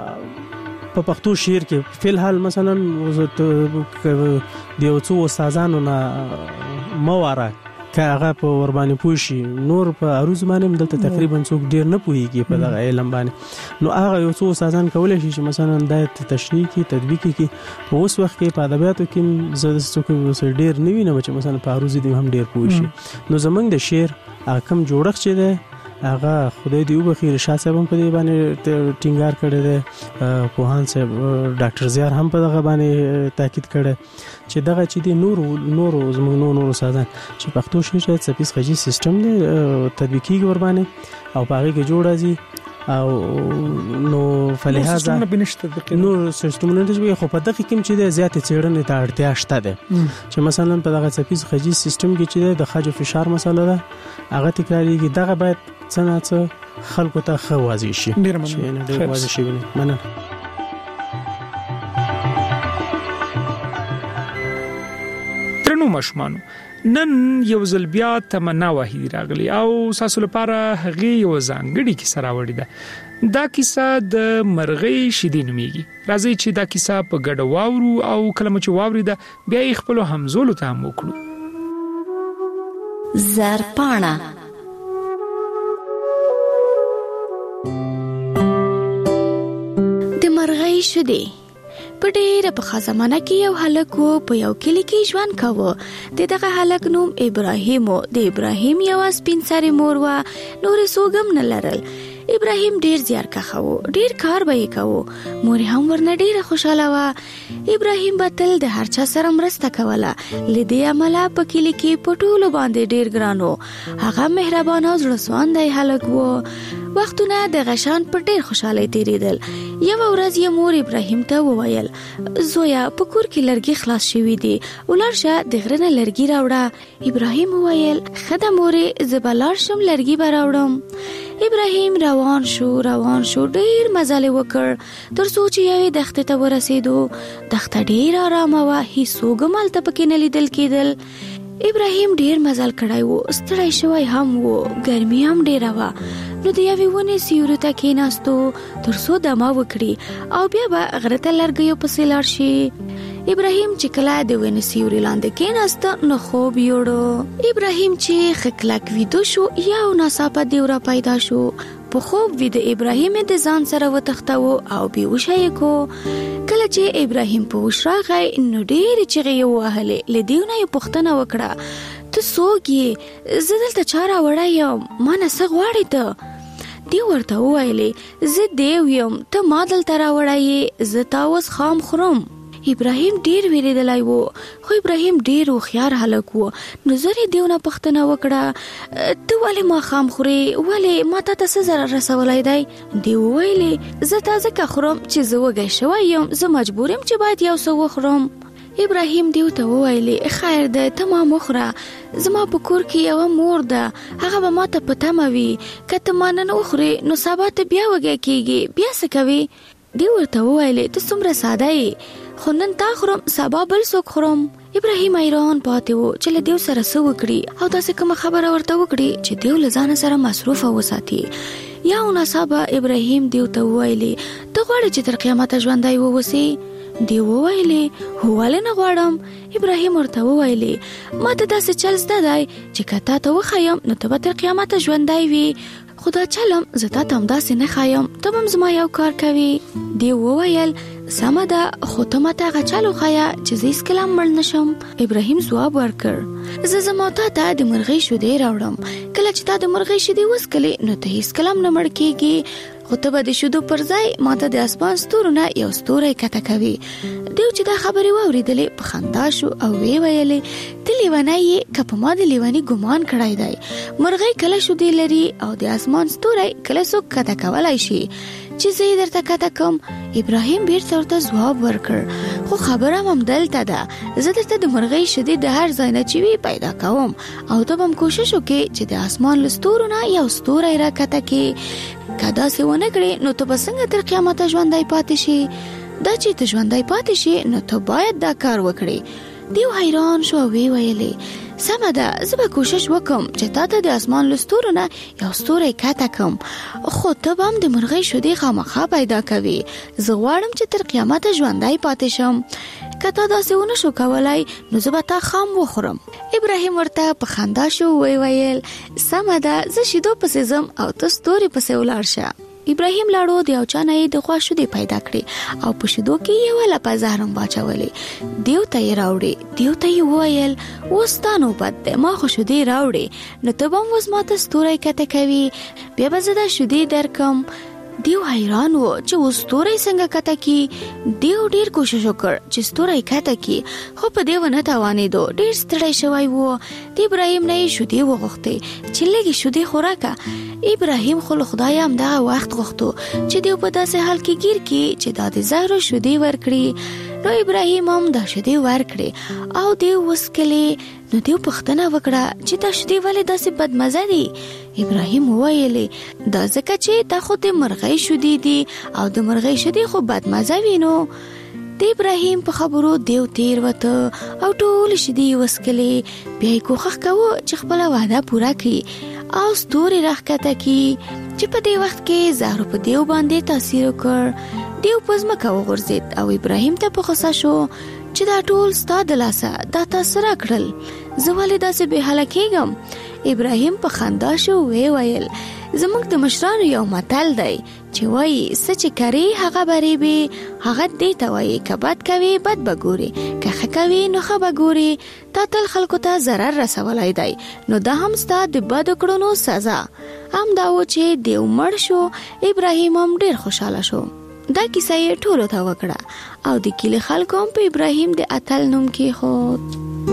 په پښتو شعر کې فل حال مثلا د یو څو استادانو نه مواره کاغه په ور باندې پوښي نور په عروض باندې دلته تقریبا څوک ډیر نه پوهیږي په دغه علم باندې نو هغه یو څو استادان کولای شي چې مثلا د تشریح کې تطبیق کې په اوس وخت کې په ادبیاتو کې زړه څوک ډیر نه وینم چې مثلا په عروض دي هم ډیر پوښي نو زمونږ د شعر کم جوړښت چې ده هغه خدای دی وبخیر شاه صاحب په دې باندې ټینګار کړی دی پوهان صاحب ډاکټر زیار هم په دغه باندې تاکید کړی چې دغه چې دی نور نور زموږ نور نور سازان چې پښتو شعر څپیز خجی سیستم دی تطبیقي ور باندې او په هغه کې جوړ راځي او نو فلهذا نور سیستمونه د خو په دغه کې چې د زیات څېړنې ته اړتیا شته ده چې مثلا په دغه څپیز خجی سیستم کې چې د خج فشار مسله ده هغه تکراریږي دغه باید څنګه څه خلکو ته خو واضح شي ډیر مننه ډیر واضح شي مننه ترنو مشمانو نن یو ځل بیا تمنا واحد راغلی او ساسو لپاره هغه یو ځانګړي کیسه راوړې ده دا کیسه د مرغۍ شیدې نومیږي راځي چې دا کیسه په ګډه واورو او کلمه چې واوري ده بیا یې خپل همزولو ته هم وکړو زرپاڼه د مرغۍ شیدې په ډېره پخوا زمانه کې یو هلک و په یو کلي کې ژوند کاوه. د دغه هلک نوم ابراهیم و. د ابراهیم یوه سپین سرې مور وه، نورې څوک هم نه لرل. ابراهیم ډیر زیارکښه و، ډیر کار به یې کوه. مور هم ورنه ډیره خوشاله وه. ابراهیم به تل د هر چا سره مرسته کوله. له دې امله په کلي کې په ټولو باندې ډیر ګران و. هغه مهربان او زړه سواندی هلک و. وختونه د غشان په ډیر خوشحالۍ تیریدل. یوه ورځ یې مور ابراهیم ته وویل: زویا، په کور کې لرګي خلاص شوي دي، ولاړ شه د غره نه لرګي راوړه. ابراهیم وویل: ښه ده مورې، زه به لاړ شم، لرګي به راوړم. ابراهیم روان شو روان شو ډیر مزل وکړ تر څو چې یوې دښتې ته ورسېدو. دښته ډیر آرامه وه، هیڅوک هم هلته پکې نه لیدل کېدل. ابراهیم ډیر مزل کړی و، ستړی شوی هم و، ګرمي هم ډیره وه. نو د یوې ونې سیوري ته کېناستو تر څو دمه وکړي او بیا به غره ته لرګیو پسې لاړ شي. ابراهیم چې کله د ونې سیوري لاندې کېناست نو خوب یوړو. ابراهیم چې ښه کلک ویده شو، یو ناڅاپه دیوره پیدا شو. په خوب ویده ابراهیم د ځان سره وتښتاوه او بېهوشه یې کو. کله چې ابراهیم په هوش راغی نو ډېرې چغې یې ووهلې. له دیو نه یې پوښتنه وکړه: ته څوک یې؟ زه دلته چا راوړی یم؟ ما نه څه غواړې ته؟ دیو ورته وویلې: زه دیو یم، ته ما دلته راوړی یې، زه تا اوس خام خورم. ابراهیم ډیر ویریدلی و، خو ابراهیم ډیر هوښیار هلک و. نو زر یې دیو نه پوښتنه وکړه: ته ولې ما خام خورې؟ ولې ما تا ته څه ضرر رسولی دی؟ دیو وویلې: زه تا ځکه خورم چې زه وږی شوی یم، زه مجبور یم چې باید یو څه وخورم. ابراهیم دیو ته وویلې: خیر ده، ته ما مخوره، زما په کور کې یوه مور ده، هغه به ما ته په تمه وي. که ته ما نن وخورې نو سبا ته بیا وږی کېږي، بیا څه کوې؟ دیو ورته وویلې: ته څومره ساده یې، خو نن تا خورم، سبا بل څوک خورم. ابراهیم حیران پاتې و چې له دیو سره څه وکړي او داسې کومه خبره ورته وکړي چې دیو له ځانه سره مصروفه وساتي. یا ناڅاپه ابراهیم دیو ته وویلې: ته غواړې چې تر قیامته ژوندی واوسې؟ دیو وویلې: هو، ولې نه غواړم. ابراهیم ورته وویلې: ما ته داسې چل زده دی چې که تا ته وښیم نو ته به تر قیامته ژوندی وي، خو دا چلم زه تا ته همداسې نه ښایم، ته به هم زما یو کار کوې. دیو وویل: سمه ده، خو ته ماته هغه چل وښیه چې زه هېڅکله هم مړ نه شم. ابراهیم ځواب ورکړ: زه زما تا ته د مرغۍ شیدې راوړم، کله چې تا د مرغۍ شیدې وڅښلې نو ته هېڅکله هم نه مړ کېږې، خو ته به د شیدو پر ځای ماته د اسمان ستورو نه یو ستوری کته کوي. دیو چې دا خبرې واورېدلې په خندا شو او ویې ویلې: ته لیونی یې که په ما د لیوني ګمان کړی دی؟ مرغۍ کله شیدې لري او د اسمان ستوری کله څوک کته کولی شي چې زه یې درته کته کم؟ ابراهیم بیرته ورته ځواب ورکړ: خو خبره هم همدلته ده، زه درته د مرغۍ شیدې د هر ځای نه چې وي پیدا کوم او ته به هم کوشش وکړې چې د اسمان له ستورو نه یو ستوری راکته کړې. که داسې ونه کړې نو ته به څنګه تر قیامته ژوندی پاتې شي؟ دا چې ته ژوندی پاتې شي نو ته باید دا کار وکړې. دیو حیران شو او وی ویلې: سمه ده، زه به کوشش وکم چې تا ته د اسمان له ستورو نه یو ستوری کته کم، خو ته به هم د مرغۍ شیدې خامخا پیدا کوې. زه غواړم چې تر قیامته ژوندی پاتې شم، که تا داسې ونه شو کولی نو زه به تا خام وخورم. ابراهیم ورته په خندا شو وی ویل: سمه ده، زه شیدو پسې ځم او ته ستوري پسې ولاړ شه. ابراهیم لاړو، د یو چا نه یې د غوا شیدې پیدا کړې او په شیدو کې یوه لپه زهر هم واچولې. دیو ته یې راوړې. دیو ته یې وویل: اوس ستا نوبت دی، ما خو شیدې راوړې، نو ته به هم اوس ماته ستوری کته کوې، بیا به زه دا شیدې درکم. دیو حیران و چې اوس ستوری څنګه کته کی. دیو ډیر کوشش وکړ چې ستوری کته کی، خو په دیو نه توانېدو، ډیر ستړی شوی و. د ابراهیم نه یې شیدې وغوښتې چې لږې شیدې خو راکه. ابراهیم خو له خدایه همدغه وخت غوښتو چې دیو په داسې حال کې ګیر کړي چې دا د زهرو شیدې ورکړي. نو ابراهیم هم دا شیدې ورکړې او دیو وڅښلې. نو دیو پوښتنه وکړه چې دا شیدې ولې داسې بدمزه دي؟ ابراهیم وویلې: دا ځکه چې دا خو د مرغۍ شیدې دي او د مرغۍ شیدې خو بدمزه وي. نو د ابراهیم په خبرو دیو تیر وته او ټول شیدې وڅښلې. بیا یې کوښښ کوو چې خپله وعده پوره کړي او ستوري راښکته کړي چې په دې وخت کې زهرو په دیو باندې تاثیر وکړ. دیو په ځمکه وغورځېد او ابراهیم ته په غوسه شو چې دا ټول ستا د لاسه دا تاسو راکړل، زه ولې داسې بې حاله کېږم؟ ابراهیم په خندا شو وی ویل: زموږ د مشرانو یو متل دی چې وایي څه چې کرې هغه برې به هغه دې ته وایي که بد کوي بد به ګورې که ښه کوي نو ښه به ګورې تا تل خلکو ته ضرر رسولی دی نو دا هم ستا د بدو کړنو سزا هم دا و چې دیو مړ شو ابراهیم هم ډیر خوشحاله شو. دا کیسه یې ټولو ته وکړه او د کلي خلکو هم په ابراهیم د اتل نوم کېښود.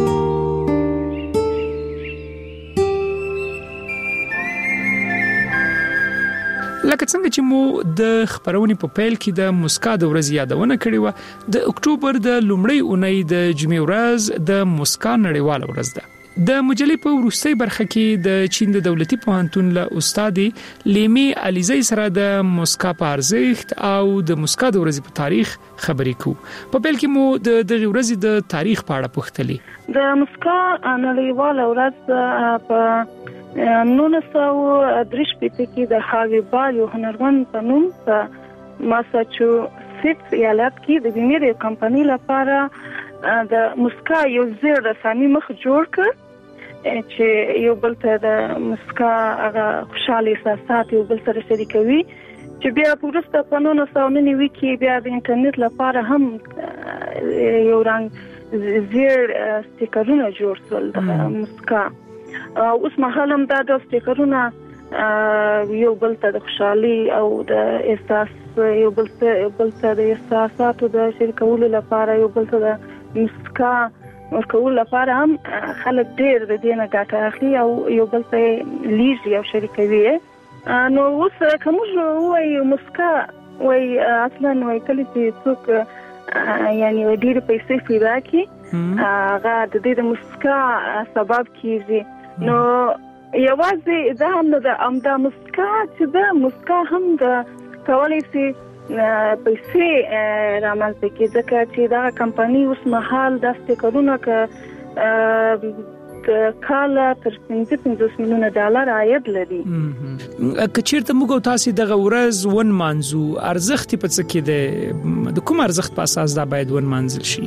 لکه څنګه چې مو د خبرونې په پیل کې د مسکا د ورځې یادونه کړې و، د اکتوبر د لومړۍ اونۍ د جمعې ورځ د مسکا نړیواله ورځ ده. د مجلې په وروستۍ برخه کې د چین د دولتي پوهنتون له استاد لیمي علیزی سره د مسکا په ارزښت او د مسکا د ورځې په تاریخ خبرې کوو. په پیل کې مو د دغه ورځې د تاریخ په اړه پوښتلې. د مسکا نړیواله ورځ په نولس سوه درې شپېته کې د هاوی بال یو هنرمند په نوم په ماساچوسیټس ایالت کې د بیمې د کمپنۍ لپاره د مسکا یو زیر رسامي مخ جوړ کړ چې یو بل ته د مسکا هغه خوشاله احساسات یو بل سره شریکوي، چې بیا وروسته په نولس سوه نوي کې بیا د انټرنیټ لپاره هم یو رنګ زیر سټیکرونه جوړ شول د مسکا. اوس مهال هم دا د سټیکرونه یو بل ته د خوشحالي او د احساس یو بل ته د احساساتو د شریکولو لپاره یو بل ته د مسکا ورکولو لپاره هم خلک ډېر د دې نه ګټه اخلي او یو بل ته لیږي او شریکوي. نو اوس که موږ ووایو مسکا وایي اصلا وایي کله چې څوک یعنې ډېرې پیسې پیدا کړي هغه د دې د مسکا سبب کېږي. نو یوازې دا هم نه ده، همدا مسکا چې ده مسکا هم د کولی شي پیسې رامنځته کړي، ځکه چې دغه کمپنۍ اوس مهال دا سټیکرونه که د کاله تر پنځه پنځوس میلیونه ډالر عاید لري. که چیرته موږ او تاسې دغه ورځ ونمانځو، ارزښت یې په څه کې دی؟ د کوم ارزښت په اساس دا باید ونمانځل شي؟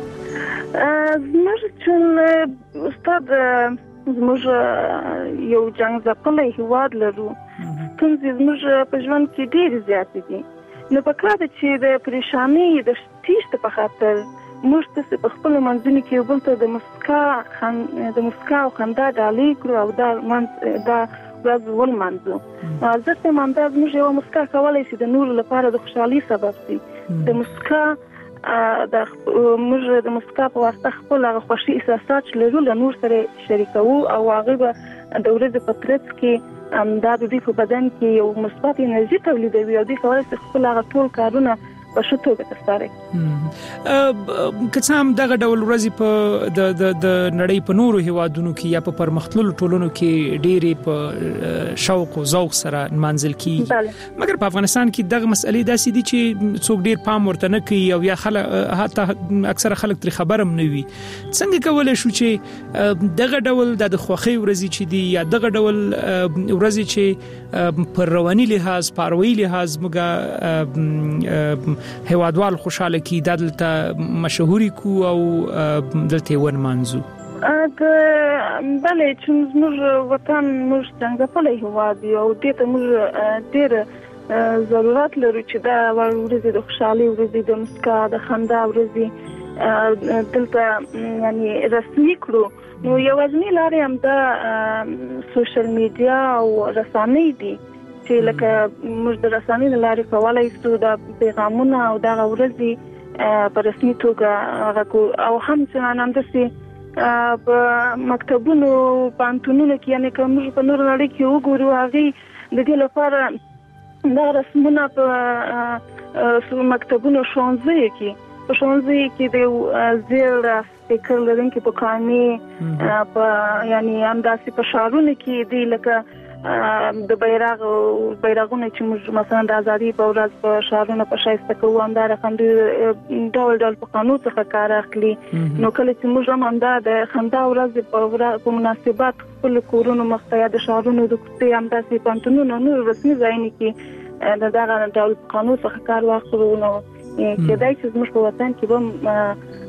زموږ چې استاد زموږ یو جنګ ځپلی هیواد لرو، ستونزې زموږ په ژوند کې ډېرې زیاتې دي. نو پکار ده چې د پریشانۍ د تیښتې په خاطر موږ تاسې په خپلو منځونو کې یو بل ته د مسکا د مسکا او خندا ډالۍ کړو او دا دا ورځ ولمانځو. ارزښت یې همدا زموږ یوه مسکا کولی شي د نورو لپاره د خوشحالۍ سبب شي. د مسکا د موږ د مسکا په واسطه خپل هغه خوښي احساسات چې لرو له نور سره شریکوو او هغوی به د ورځې په ترڅ کې دا د دوی په بدن کې یو مثبت انرژي تولیدوي او دوی کولی شي خپل هغه ټول کارونه په ښه توګه ترسره کړي. که څه هم دغه ډول ورځې په د د د نړۍ په نورو هیوادونو کې یا په پرمختللو ټولنو کې ډېرې په شوق او ذوق سره نمانځل کېږي، مګر په افغانستان کې دغه مسئلې داسې دي چې څوک ډېر پام ورته نه کوي او یا خلک حتی اکثره خلک ترې خبر هم نه وي. څنګه کولی شو چې دغه ډول د خوښۍ ورځې چې دي یا دغه ډول ورځې چې پر رواني لحاظ په اروایي لحاظ موږ هیوادوال خوشاله کی دلته مشهوري کو او دلته ونمانځو؟ بله چې زموږ وطن موږ څنګه په هیواد یو دې ته موږ ډېر ضرورت لرو چې دا ورځې د خوشحالۍ ورځې د مسکا د خندا ورځې دلته یعنی رسمي کړو. نو یوازینۍ لارې هم دا سوشل میډیا او رسنۍ دي چې لکه موږ د رسنۍ له لارې کولی شو دا پیغامونه او دغه ورځې په رسمي توګه هغه کو او هم چې همداسې په مکتبونو پوهنتونونو کې یعنې که موږ په نورو نړۍ کې وګورو هغوی د دې لپاره دا رسمونه په مکتبونو ښوونځیو کې په ښوونځیو کې د زیړ سپیکر لرونکي پوکانې په یعنې همداسې په ښارونو کې دی لکه د بیرغ بیرغونه چې موږ مثلا د ازادۍ په ورځ په ښارونو په ښایسته کوو همدا رقم ډول ډول پخوانو څخه کار اخلي. نو کله چې موږ هم همدا د خندا ورځ په مناسبت خپلو کورونو مخ ته یا د ښارونو د کوڅې همداسې پوهنتونونو نورو رسمي ځایونو کې د دغه ډول پخوانو څخه کار واخلو. نو کېدای چې زموږ په وطن کې به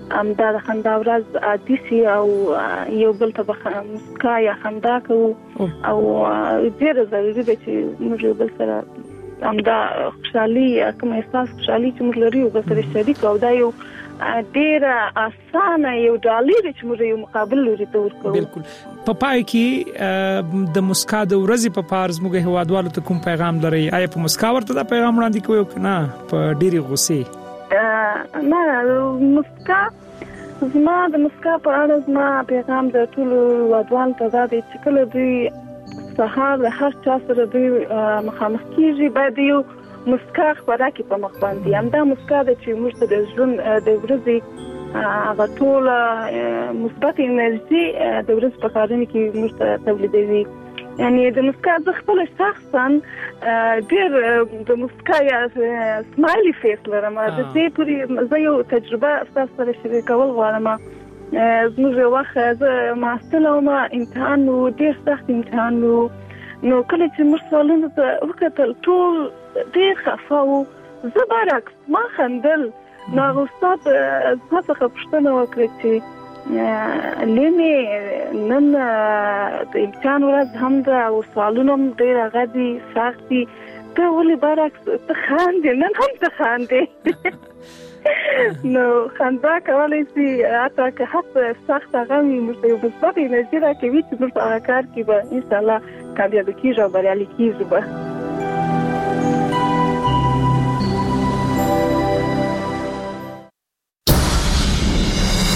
امدا د خندا ورځ عادي سي او یو بل ته مسکا یا خندا کوو او ډېر ضروري دی چې موږ یو بل سره امدا خوشحالي کوم احساس خوشحالي چې موږ لري یو بل سره شریک او دا یو ډېر اسانه یو ډالۍ چې موږ یو مقابل لري ته ورکوو. بالکل. په پای کې د مسکا د ورځې په پارز موږ هوادوالو ته کوم پیغام لري؟ آیا په مسکا ورته دا پیغام وړاندې کوئ او نه په ډېرې غوسې؟ نه، مسکا زما د مسکا په اړه زما پیغام د ټولو هوادوالو ته دا دی چې کله دوی سهار د هر چا سره دوی مخامخ کېږي باید یو مسکا خبره کې په مخ باندې همدا مسکا د چې موږ ته د ژوند د ورځې هغه ټول مثبت انرژي د ورځې په کارونه کې موږ ته تولیدوي. یعنی د مسکا زه خپل شخصا ډېر د مسکا یا سمایلی فیس لرم. د دې پورې زه یو تجربه ستاسو سره شریکول غواړم. زموږ یو وخت زه محصله وم، امتحان و، ډېر سخت امتحان و، نو کله چې موږ سوالونو ته وکتل ټول ډېر خفه وو. زه برعکس ما خندل. نو هغه استاد زما څخه پوښتنه وکړه چې لمې نن د امتحان ورځ هم ده او سوالونه هم ډېر هغه دي سخت دي، ته ولې برعکس ته خاندې؟ نن هم ته خاندې. نو خندا کولی شي حتی که هڅه سخت هغه وي موږ ته یو مثبت انرژي راکوي چې موږ په هغه کار کې به انشاءالله کامیابه کېږو او بریالي کېږو به.